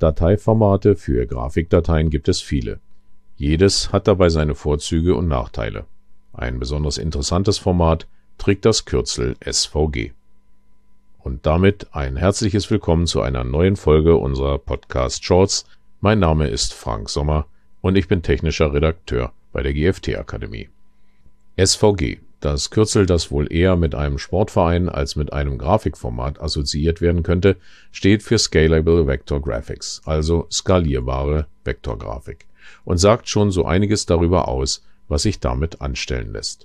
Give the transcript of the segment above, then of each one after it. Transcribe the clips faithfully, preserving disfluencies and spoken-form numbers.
Dateiformate für Grafikdateien gibt es viele. Jedes hat dabei seine Vorzüge und Nachteile. Ein besonders interessantes Format trägt das Kürzel S V G. Und damit ein herzliches Willkommen zu einer neuen Folge unserer Podcast Shorts. Mein Name ist Frank Sommer und ich bin technischer Redakteur bei der G F T Akademie. S V G, das Kürzel, das wohl eher mit einem Sportverein als mit einem Grafikformat assoziiert werden könnte, steht für Scalable Vector Graphics, also skalierbare Vektorgrafik, und sagt schon so einiges darüber aus, was sich damit anstellen lässt.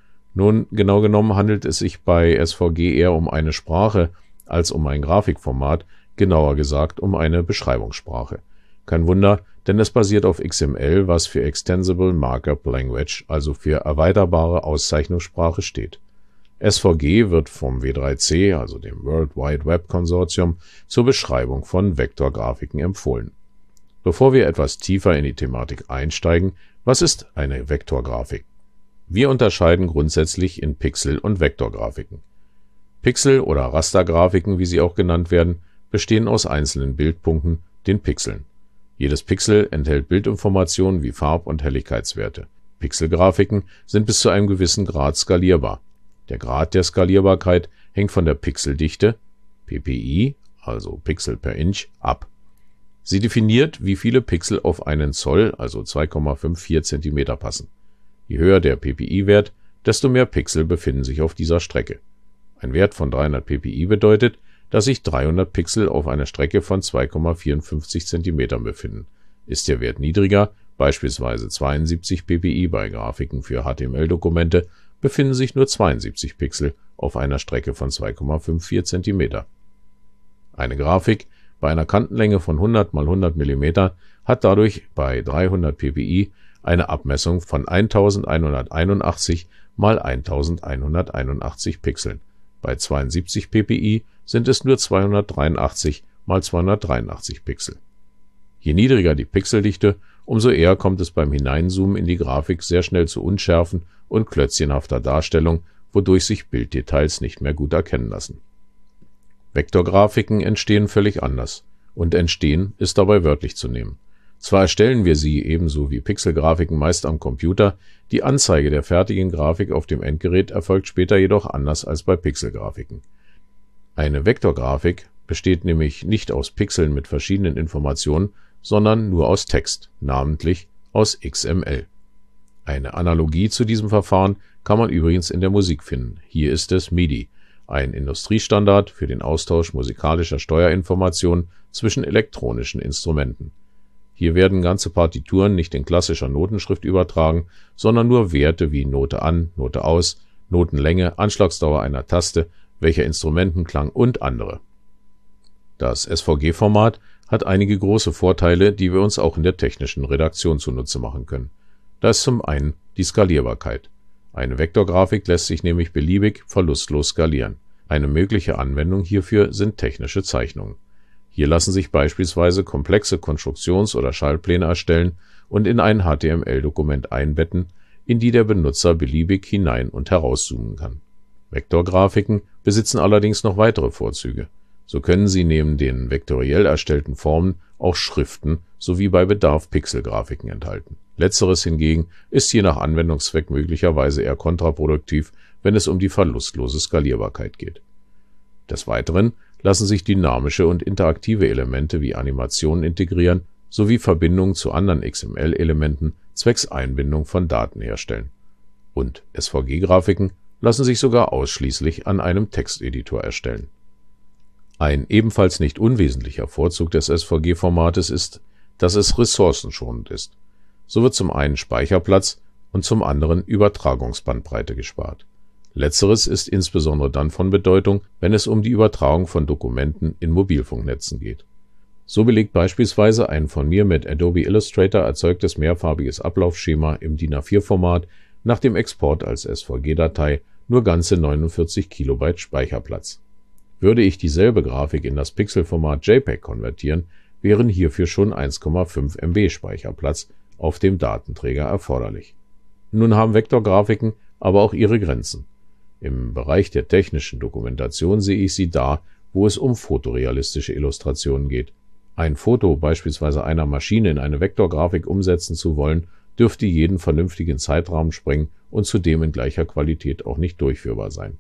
Nun, genau genommen handelt es sich bei S V G eher um eine Sprache als um ein Grafikformat, genauer gesagt um eine Beschreibungssprache. Kein Wunder, denn es basiert auf X M L, was für Extensible Markup Language, also für erweiterbare Auszeichnungssprache steht. S V G wird vom W drei C, also dem World Wide Web Consortium, zur Beschreibung von Vektorgrafiken empfohlen. Bevor wir etwas tiefer in die Thematik einsteigen, was ist eine Vektorgrafik? Wir unterscheiden grundsätzlich in Pixel- und Vektorgrafiken. Pixel- oder Rastergrafiken, wie sie auch genannt werden, bestehen aus einzelnen Bildpunkten, den Pixeln. Jedes Pixel enthält Bildinformationen wie Farb- und Helligkeitswerte. Pixelgrafiken sind bis zu einem gewissen Grad skalierbar. Der Grad der Skalierbarkeit hängt von der Pixeldichte, P P I, also Pixel per Inch, ab. Sie definiert, wie viele Pixel auf einen Zoll, also zwei Komma vierundfünfzig Zentimeter, passen. Je höher der P P I-Wert, desto mehr Pixel befinden sich auf dieser Strecke. Ein Wert von dreihundert P P I bedeutet, dass sich dreihundert Pixel auf einer Strecke von zwei Komma vierundfünfzig Zentimeter befinden. Ist der Wert niedriger, beispielsweise zweiundsiebzig P P I bei Grafiken für H T M L-Dokumente, befinden sich nur zweiundsiebzig Pixel auf einer Strecke von zwei Komma vierundfünfzig Zentimeter. Eine Grafik bei einer Kantenlänge von hundert mal hundert Millimeter hat dadurch bei dreihundert P P I eine Abmessung von eintausendeinhunderteinundachtzig mal eintausendeinhunderteinundachtzig Pixeln. Bei zweiundsiebzig P P I sind es nur zweihundertdreiundachtzig mal zweihundertdreiundachtzig Pixel. Je niedriger die Pixeldichte, umso eher kommt es beim Hineinzoomen in die Grafik sehr schnell zu Unschärfen und klötzchenhafter Darstellung, wodurch sich Bilddetails nicht mehr gut erkennen lassen. Vektorgrafiken entstehen völlig anders, und entstehen ist dabei wörtlich zu nehmen. Zwar erstellen wir sie ebenso wie Pixelgrafiken meist am Computer, die Anzeige der fertigen Grafik auf dem Endgerät erfolgt später jedoch anders als bei Pixelgrafiken. Eine Vektorgrafik besteht nämlich nicht aus Pixeln mit verschiedenen Informationen, sondern nur aus Text, namentlich aus X M L. Eine Analogie zu diesem Verfahren kann man übrigens in der Musik finden. Hier ist es MIDI, ein Industriestandard für den Austausch musikalischer Steuerinformationen zwischen elektronischen Instrumenten. Hier werden ganze Partituren nicht in klassischer Notenschrift übertragen, sondern nur Werte wie Note an, Note aus, Notenlänge, Anschlagsdauer einer Taste, welcher Instrumentenklang und andere. Das S V G-Format hat einige große Vorteile, die wir uns auch in der technischen Redaktion zunutze machen können. Da ist zum einen die Skalierbarkeit. Eine Vektorgrafik lässt sich nämlich beliebig verlustlos skalieren. Eine mögliche Anwendung hierfür sind technische Zeichnungen. Hier lassen sich beispielsweise komplexe Konstruktions- oder Schaltpläne erstellen und in ein H T M L-Dokument einbetten, in die der Benutzer beliebig hinein- und herauszoomen kann. Vektorgrafiken besitzen allerdings noch weitere Vorzüge. So können sie neben den vektoriell erstellten Formen auch Schriften sowie bei Bedarf Pixelgrafiken enthalten. Letzteres hingegen ist je nach Anwendungszweck möglicherweise eher kontraproduktiv, wenn es um die verlustlose Skalierbarkeit geht. Des Weiteren lassen sich dynamische und interaktive Elemente wie Animationen integrieren, sowie Verbindungen zu anderen X M L-Elementen zwecks Einbindung von Daten herstellen. Und S V G-Grafiken lassen sich sogar ausschließlich an einem Texteditor erstellen. Ein ebenfalls nicht unwesentlicher Vorzug des S V G-Formates ist, dass es ressourcenschonend ist. So wird zum einen Speicherplatz und zum anderen Übertragungsbandbreite gespart. Letzteres ist insbesondere dann von Bedeutung, wenn es um die Übertragung von Dokumenten in Mobilfunknetzen geht. So belegt beispielsweise ein von mir mit Adobe Illustrator erzeugtes mehrfarbiges Ablaufschema im DIN A vier Format nach dem Export als S V G-Datei nur ganze neunundvierzig Kilobyte Speicherplatz. Würde ich dieselbe Grafik in das Pixelformat JPEG konvertieren, wären hierfür schon eins Komma fünf Megabyte Speicherplatz auf dem Datenträger erforderlich. Nun haben Vektorgrafiken aber auch ihre Grenzen. Im Bereich der technischen Dokumentation sehe ich sie da, wo es um fotorealistische Illustrationen geht. Ein Foto beispielsweise einer Maschine in eine Vektorgrafik umsetzen zu wollen, dürfte jeden vernünftigen Zeitrahmen sprengen und zudem in gleicher Qualität auch nicht durchführbar sein.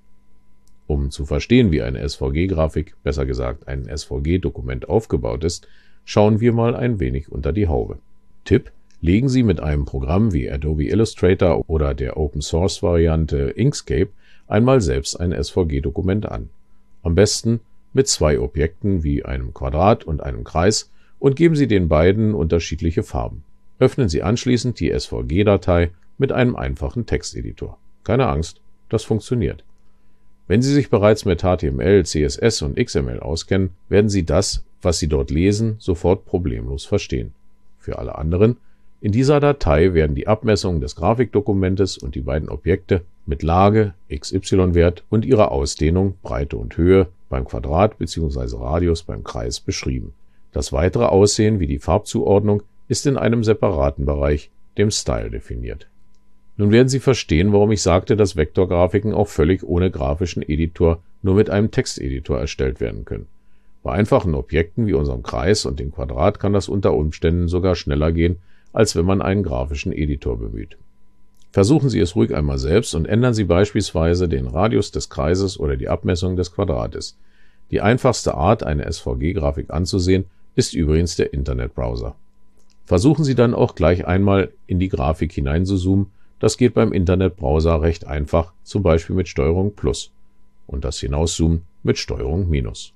Um zu verstehen, wie eine S V G-Grafik, besser gesagt ein S V G-Dokument aufgebaut ist, schauen wir mal ein wenig unter die Haube. Tipp: Legen Sie mit einem Programm wie Adobe Illustrator oder der Open-Source-Variante Inkscape einmal selbst ein S V G-Dokument an. Am besten mit zwei Objekten wie einem Quadrat und einem Kreis und geben Sie den beiden unterschiedliche Farben. Öffnen Sie anschließend die S V G-Datei mit einem einfachen Texteditor. Keine Angst, das funktioniert. Wenn Sie sich bereits mit H T M L, C S S und X M L auskennen, werden Sie das, was Sie dort lesen, sofort problemlos verstehen. Für alle anderen: In dieser Datei werden die Abmessungen des Grafikdokumentes und die beiden Objekte mit Lage, X Y-Wert und ihrer Ausdehnung, Breite und Höhe beim Quadrat bzw. Radius beim Kreis beschrieben. Das weitere Aussehen wie die Farbzuordnung ist in einem separaten Bereich, dem Style, definiert. Nun werden Sie verstehen, warum ich sagte, dass Vektorgrafiken auch völlig ohne grafischen Editor nur mit einem Texteditor erstellt werden können. Bei einfachen Objekten wie unserem Kreis und dem Quadrat kann das unter Umständen sogar schneller gehen, als wenn man einen grafischen Editor bemüht. Versuchen Sie es ruhig einmal selbst und ändern Sie beispielsweise den Radius des Kreises oder die Abmessung des Quadrates. Die einfachste Art, eine S V G-Grafik anzusehen, ist übrigens der Internetbrowser. Versuchen Sie dann auch gleich einmal in die Grafik hineinzuzoomen. Das geht beim Internetbrowser recht einfach, zum Beispiel mit Steuerung Plus, und das Hinauszoomen mit Steuerung Minus.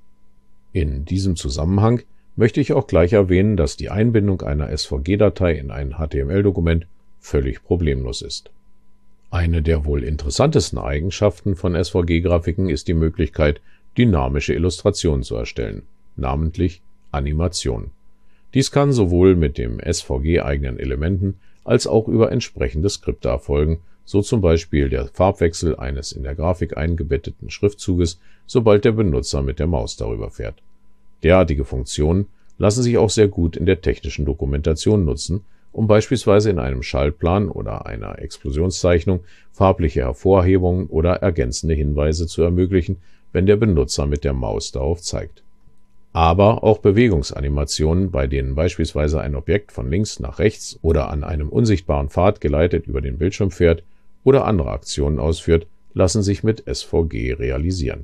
In diesem Zusammenhang möchte ich auch gleich erwähnen, dass die Einbindung einer S V G-Datei in ein H T M L-Dokument völlig problemlos ist. Eine der wohl interessantesten Eigenschaften von S V G-Grafiken ist die Möglichkeit, dynamische Illustrationen zu erstellen, namentlich Animationen. Dies kann sowohl mit dem S V G-eigenen Elementen als auch über entsprechende Skripte erfolgen, so zum Beispiel der Farbwechsel eines in der Grafik eingebetteten Schriftzuges, sobald der Benutzer mit der Maus darüber fährt. Derartige Funktionen lassen sich auch sehr gut in der technischen Dokumentation nutzen, um beispielsweise in einem Schaltplan oder einer Explosionszeichnung farbliche Hervorhebungen oder ergänzende Hinweise zu ermöglichen, wenn der Benutzer mit der Maus darauf zeigt. Aber auch Bewegungsanimationen, bei denen beispielsweise ein Objekt von links nach rechts oder an einem unsichtbaren Pfad geleitet über den Bildschirm fährt oder andere Aktionen ausführt, lassen sich mit S V G realisieren.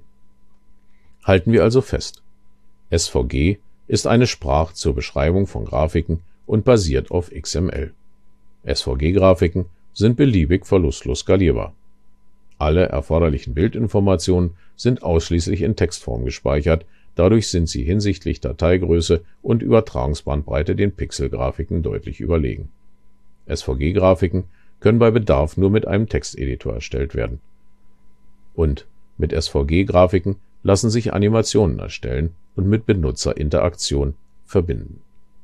Halten wir also fest: S V G ist eine Sprache zur Beschreibung von Grafiken und basiert auf X M L. S V G-Grafiken sind beliebig verlustlos skalierbar. Alle erforderlichen Bildinformationen sind ausschließlich in Textform gespeichert, dadurch sind sie hinsichtlich Dateigröße und Übertragungsbandbreite den Pixelgrafiken deutlich überlegen. S V G-Grafiken können bei Bedarf nur mit einem Texteditor erstellt werden. Und mit S V G-Grafiken lassen sich Animationen erstellen und mit Benutzerinteraktion verbinden.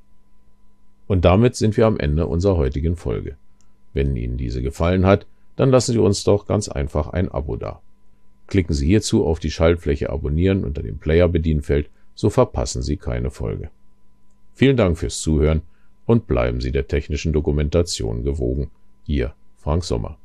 Und damit sind wir am Ende unserer heutigen Folge. Wenn Ihnen diese gefallen hat, dann lassen Sie uns doch ganz einfach ein Abo da. Klicken Sie hierzu auf die Schaltfläche Abonnieren unter dem Player-Bedienfeld, so verpassen Sie keine Folge. Vielen Dank fürs Zuhören und bleiben Sie der technischen Dokumentation gewogen. Ihr Frank Sommer.